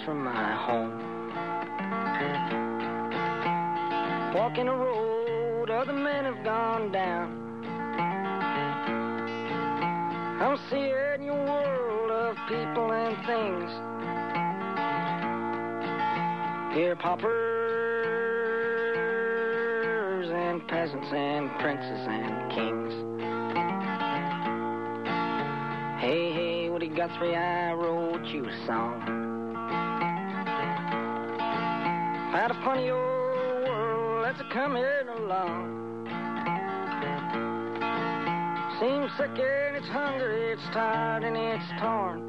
from my home. Walking a road other men have gone down. I'm seeing your world of people and things. Here paupers and peasants and princes and kings. Hey, hey, Woody Guthrie, I wrote you a song about a funny old world that's a-coming along. Seems sick and it's hungry, it's tired and it's torn.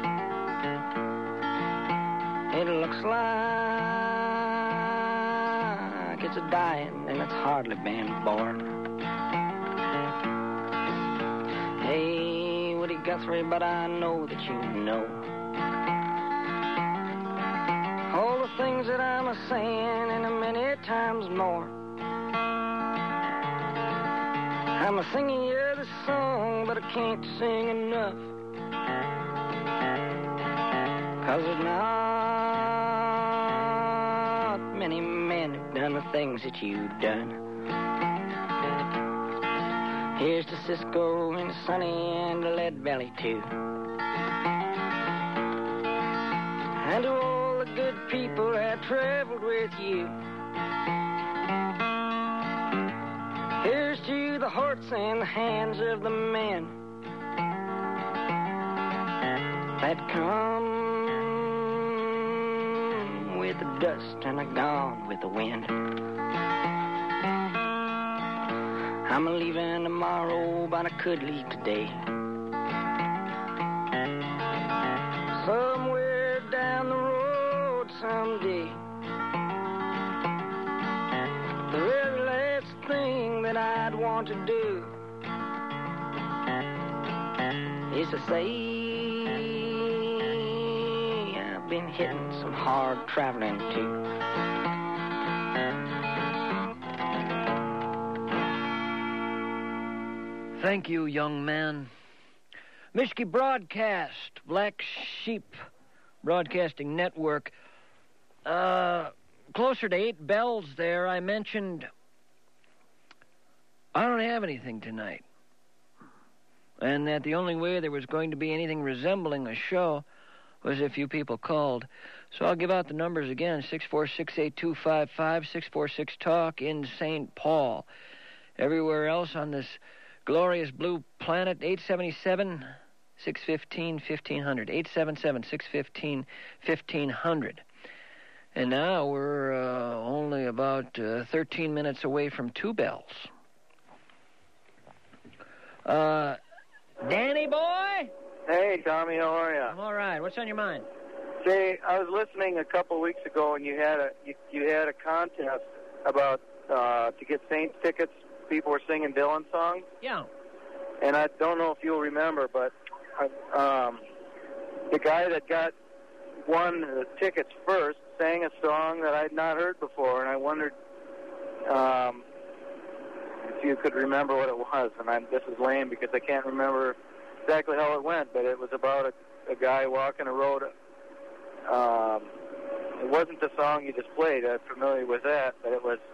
It looks like it's a dying and it's hardly been born. Hey, Woody Guthrie, but I know that you know all the things that I'm a-saying and a many times more. I'm a-singing you this song, but I can't sing enough, 'cause there's not many men who've done the things that you've done. Here's to Cisco and Sonny and Lead Belly too, and to all the good people that traveled with you. Here's to the hearts and the hands of the men that come with the dust and are gone with the wind. I'm a-leaving tomorrow, but I could leave today. Somewhere down the road someday. The very last thing that I'd want to do is to say I've been hitting some hard traveling too. Thank you, young man. Mischke Broadcast, Black Sheep Broadcasting Network. Closer to 8 bells there, I mentioned I don't have anything tonight. And that the only way there was going to be anything resembling a show was if you people called. So I'll give out the numbers again, 646-8255, 646-TALK in St. Paul. Everywhere else on this glorious blue planet, 877-615-1500, 877-615-1500. And now we're only about 13 minutes away from 2 bells. Danny boy? Hey, Tommy, how are you? I'm all right. What's on your mind? Say, I was listening a couple weeks ago, and you had a contest about to get Saints tickets. People were singing Dylan songs. Yeah. And I don't know if you'll remember, but the guy that won the tickets first sang a song that I'd not heard before, and I wondered if you could remember what it was. And this is lame because I can't remember exactly how it went, but it was about a guy walking a road. It wasn't the song you just played. I'm familiar with that, but it was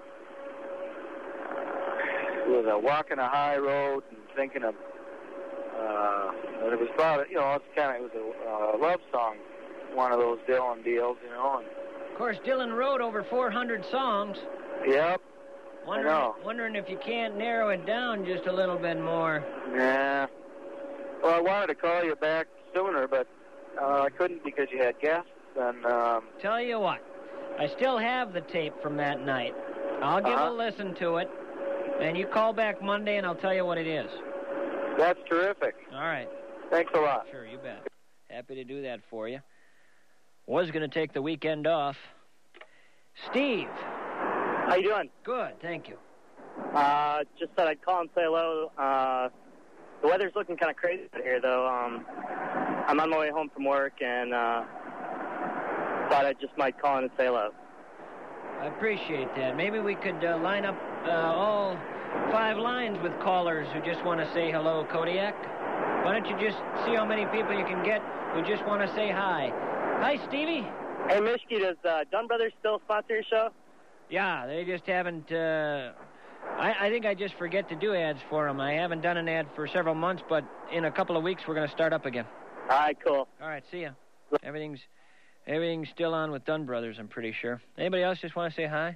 a walking a high road and thinking of. It was about it was a love song, one of those Dylan deals, And of course, Dylan wrote over 400 songs. Yep. I know. Wondering if you can't narrow it down just a little bit more. Yeah. Well, I wanted to call you back sooner, but I couldn't because you had guests. And tell you what, I still have the tape from that night. I'll give a listen to it, and you call back Monday, and I'll tell you what it is. That's terrific. All right. Thanks a lot. Sure, you bet. Happy to do that for you. Was going to take the weekend off. Steve. How you doing? Good, thank you. Just thought I'd call and say hello. The weather's looking kind of crazy out here, though. I'm on my way home from work, and thought I just might call in and say hello. I appreciate that. Maybe we could line up all 5 lines with callers who just want to say hello, Kodiak. Why don't you just see how many people you can get who just want to say hi? Hi, Stevie. Hey, Mishki, does Dunn Brothers still sponsor your show? Yeah, they just haven't... I think I just forget to do ads for them. I haven't done an ad for several months, but in a couple of weeks we're going to start up again. All right, cool. All right, see ya. Everything's still on with Dunn Brothers, I'm pretty sure. Anybody else just want to say hi?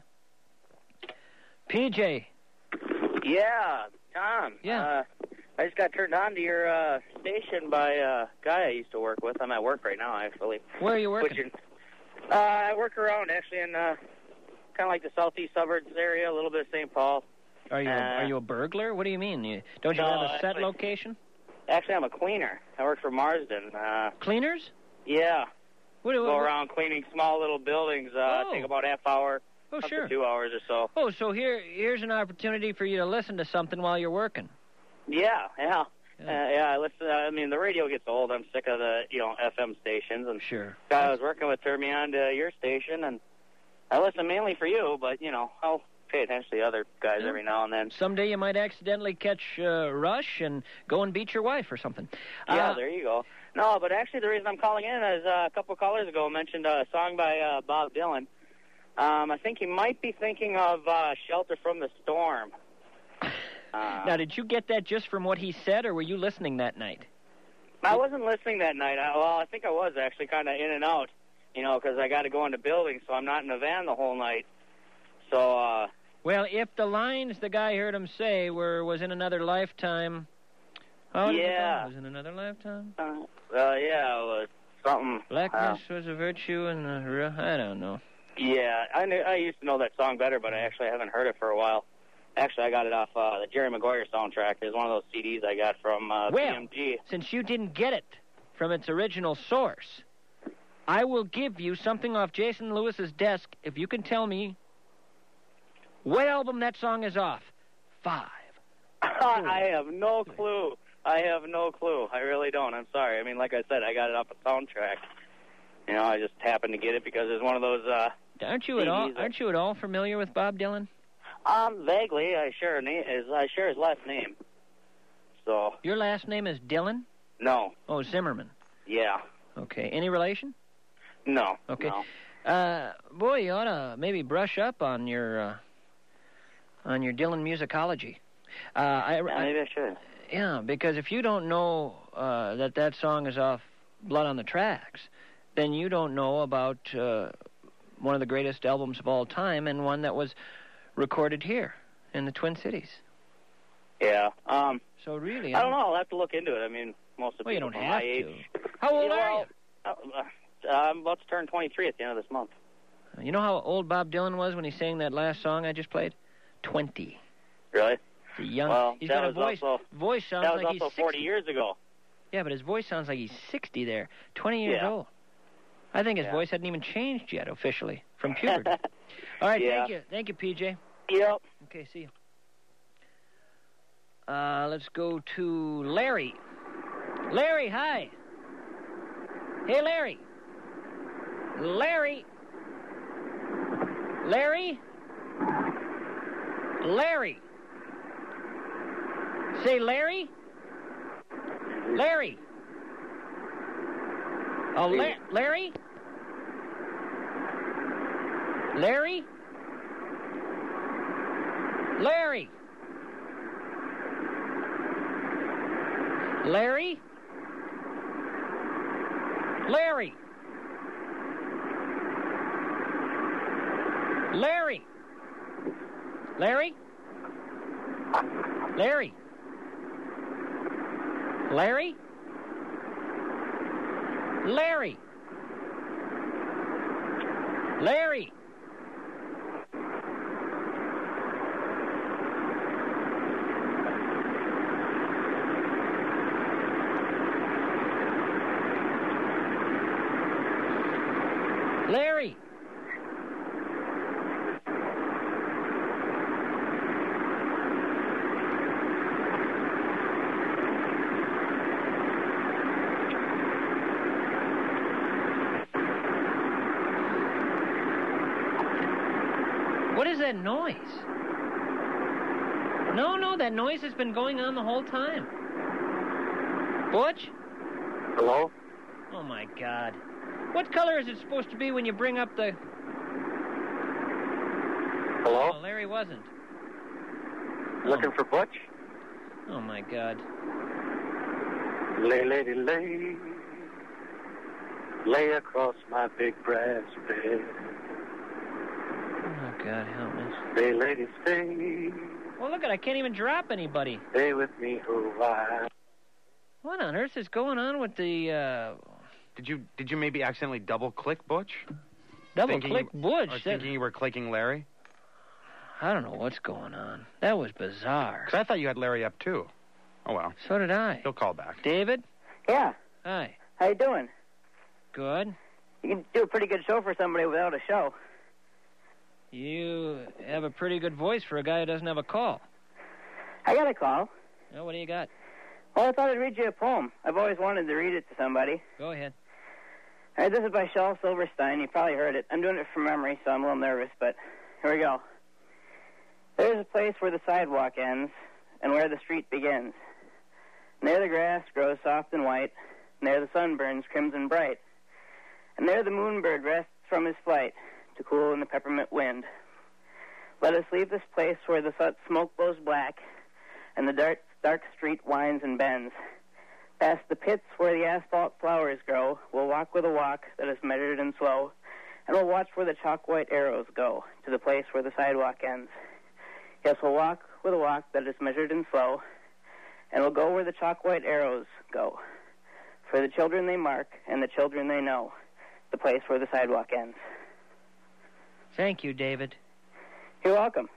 PJ. Yeah, Tom. Yeah. I just got turned on to your station by a guy I used to work with. I'm at work right now, actually. Where are you working? I work around, actually, in kind of like the southeast suburbs area, a little bit of St. Paul. Are you a burglar? What do you mean? Don't you have a set location? Actually, I'm a cleaner. I work for Marsden. Cleaners? Yeah. What Go around cleaning small little buildings. Take about half hour. Oh, up sure. to 2 hours or so. Oh, so here's an opportunity for you to listen to something while you're working. Yeah. I listen. I mean, the radio gets old. I'm sick of the FM stations. And sure. The guy I was working with turned me on to your station, and I listen mainly for you, but I'll pay attention to the other guys every now and then. Someday you might accidentally catch Rush and go and beat your wife or something. Yeah, there you go. No, but actually the reason I'm calling in is a couple of callers ago mentioned a song by Bob Dylan. I think you might be thinking of Shelter from the Storm. Now, did you get that just from what he said, or were you listening that night? I wasn't listening that night. I think I was actually kind of in and out, because I got to go into buildings, so I'm not in the van the whole night. So, well, if the lines the guy heard him say was in another lifetime... Oh, yeah. Was in another lifetime? Yeah, it was something... Blackness was a virtue and I don't know. Yeah, I used to know that song better, but I actually haven't heard it for a while. Actually, I got it off the Jerry Maguire soundtrack. It's one of those CDs I got from BMG. Since you didn't get it from its original source, I will give you something off Jason Lewis's desk if you can tell me what album that song is off. 5. I have no clue. I really don't. I'm sorry. I mean, like I said, I got it off a soundtrack. I just happened to get it because it's one of those... Aren't you at all familiar with Bob Dylan? Vaguely. I share his last name. So. Your last name is Dylan? No. Oh, Zimmerman. Yeah. Okay. Any relation? No. Okay. No. Boy, you ought to maybe brush up on your Dylan musicology. Maybe I should. Yeah, because if you don't know that song is off Blood on the Tracks, then you don't know about one of the greatest albums of all time and one that was recorded here in the Twin Cities. Yeah. So really, I don't know. I'll have to look into it. I mean, most of the people you don't from have my age. to. How old are you? I'm about to turn 23 at the end of this month. You know how old Bob Dylan was when he sang that last song I just played? 20. Really? Young. Well, he's got a voice. Also, voice sounds that was like he's also 60. 40 years ago. Yeah, but his voice sounds like he's 60 there. 20 years old. I think his voice hadn't even changed yet officially from puberty. All right, thank you, PJ. Yep. Okay, see you. Let's go to Larry. Larry, hi. Hey, Larry. Larry. Larry. Larry. Say Larry. Larry. Oh, Larry. Larry. Larry. Larry. Larry. Larry. Larry. Larry. Larry. Larry. Larry. Larry. What is that noise? No, that noise has been going on the whole time. Butch? Hello? Oh, my God. What color is it supposed to be when you bring up the... Hello? Oh, Larry wasn't. Looking for Butch? Oh, my God. Lay, lady, lay. Lay across my big brass bed. Oh, God, help me. Stay, lady, stay. Well, look, I can't even drop anybody. Stay with me a while. What on earth is going on with the, Did you maybe accidentally double-click Butch? double-click Butch? Or thinking you were clicking Larry? I don't know what's going on. That was bizarre. Because I thought you had Larry up, too. Oh, well. So did I. He'll call back. David? Yeah. Hi. How you doing? Good. You can do a pretty good show for somebody without a show. You have a pretty good voice for a guy who doesn't have a call. I got a call. Well, what do you got? Well, I thought I'd read you a poem. I've always wanted to read it to somebody. Go ahead. All right, this is by Shel Silverstein. You probably heard it. I'm doing it from memory, so I'm a little nervous, but here we go. There's a place where the sidewalk ends and where the street begins. And there the grass grows soft and white, and there the sun burns crimson bright. And there the moonbird rests from his flight to cool in the peppermint wind. Let us leave this place where the smoke blows black and the dark street winds and bends. Past the pits where the asphalt flowers grow, we'll walk with a walk that is measured and slow, and we'll watch where the chalk-white arrows go to the place where the sidewalk ends. Yes, we'll walk with a walk that is measured and slow, and we'll go where the chalk-white arrows go. For the children they mark and the children they know, the place where the sidewalk ends. Thank you, David. You're welcome.